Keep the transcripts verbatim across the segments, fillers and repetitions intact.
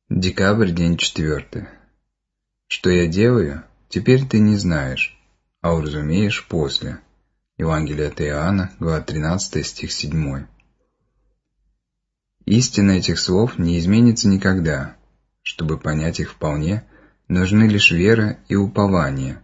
Декабрь, день четвертый. Что я делаю, теперь ты не знаешь, а уразумеешь после. Евангелие от Иоанна, глава тринадцатая, стих седьмой. Истина этих слов не изменится никогда. Чтобы понять их вполне, нужны лишь вера и упование.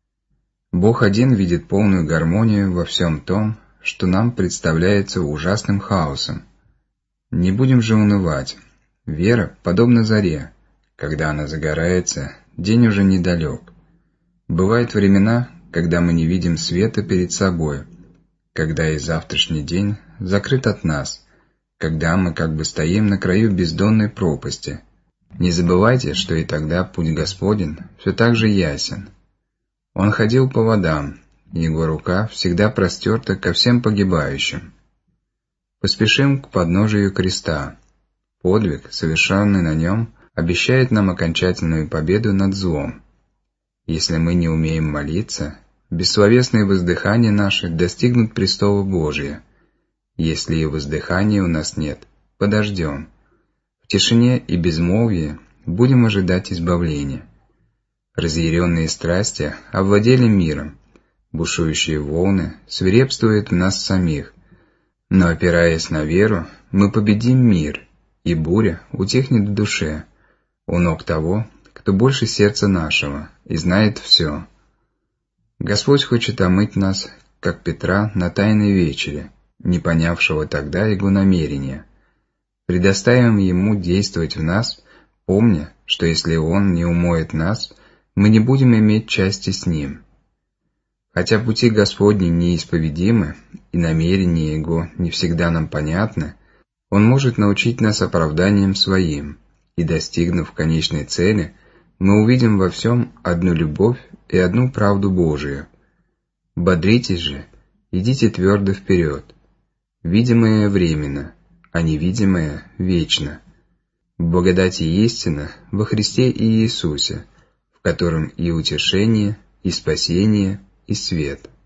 Бог один видит полную гармонию во всем том, что нам представляется ужасным хаосом. Не будем же унывать. Вера подобна заре. Когда она загорается, день уже недалек. Бывают времена, когда мы не видим света перед собой, когда и завтрашний день закрыт от нас, когда мы как бы стоим на краю бездонной пропасти. Не забывайте, что и тогда путь Господень все так же ясен. Он ходил по водам, и его рука всегда простерта ко всем погибающим. Поспешим к подножию креста. Подвиг, совершенный на нем, обещает нам окончательную победу над злом. Если мы не умеем молиться, бессловесные воздыхания наши достигнут престола Божия. Если и воздыхания у нас нет, подождем. В тишине и безмолвии будем ожидать избавления. Разъяренные страсти овладели миром, бушующие волны свирепствуют в нас самих, но, опираясь на веру, мы победим мир, и буря утихнет в душе, у ног того, кто больше сердца нашего и знает все. Господь хочет омыть нас, как Петра на Тайной вечере, не понявшего тогда его намерения. Предоставим ему действовать в нас, помня, что если он не умоет нас, мы не будем иметь части с ним. Хотя пути Господни неисповедимы, и намерения его не всегда нам понятны, он может научить нас оправданием своим, и, достигнув конечной цели, мы увидим во всем одну любовь и одну правду Божию. Бодритесь же, идите твердо вперед. Видимое временно, а невидимое вечно. Благодать и истина во Христе и Иисусе, в котором и утешение, и спасение, и свет.